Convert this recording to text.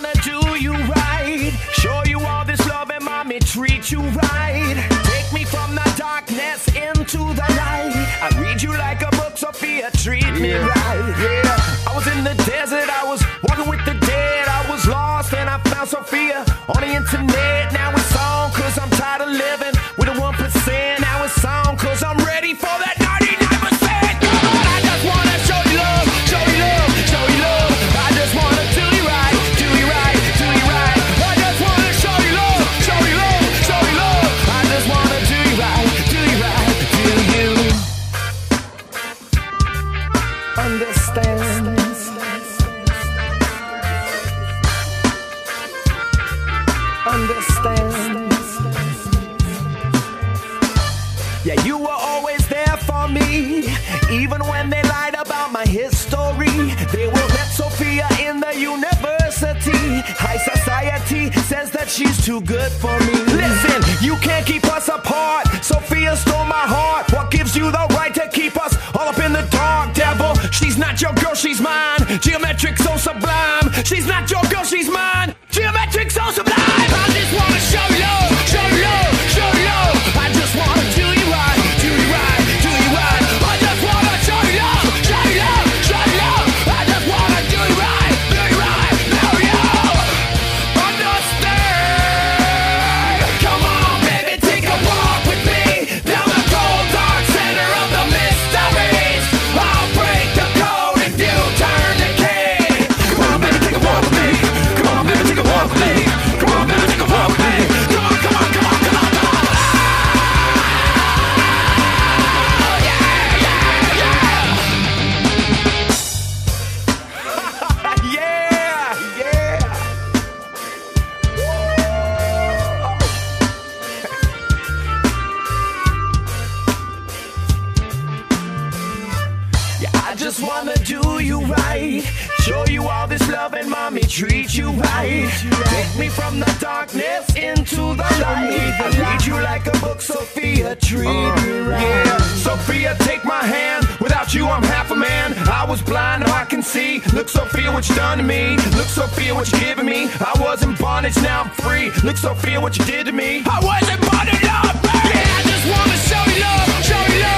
wanna do you right, show you all this love and mommy treat you right. Take me from the darkness into the light. I read you like a book, Sophia, treat me right. Yeah, I was in the desert, I was walking with the dead. I was lost and I found Sophia on the internet. Now it's on cause I'm tired of living with a 1%. Now it's on cause I'm ready for that 99%. Come on, I just wanna show you love, show you love, show you love. I just wanna do you right, do you right, do you right. I just wanna show you love, show you love, show you love. I just wanna do you right, do you right, do you understand? Understand. Yeah, you were always there for me, even when they lied about my history. They will let Sophia in the university. High society says that she's too good for me. Listen, you can't keep us apart. Sophia stole my heart. What gives you the right to keep us all up in the dark, devil? She's not your girl, she's mine. Geometric so sublime. She's not your girl, she's mine. Geometric so sublime. I just wanna show you love, show you love, show you love. I just wanna do you right, do you right, do you right. I just wanna show you love, show you love, show you love. I just wanna do you right, do you right. Now you understand. Come on, baby, take a walk with me down the cold dark center of the mysteries. I'll break the code if you turn the key. Come on, baby, take a walk with me. Come on, baby, take a walk with me. Come on, baby, take a walk with me. Come on, come on, come on, come on, come on. I just wanna do you right, show you all this love and mommy treat you right. Take me from the darkness into the light. I read you like a book, Sophia, treat me right. Yeah, Sophia, take my hand. Without you, I'm half a man. I was blind, now I can see. Look, Sophia, what you done to me. Look, Sophia, what you giving me. I was in bondage, now I'm free. Look, Sophia, what you did to me. I was in bondage, now I'm free. Yeah, I just wanna show you love, show you love.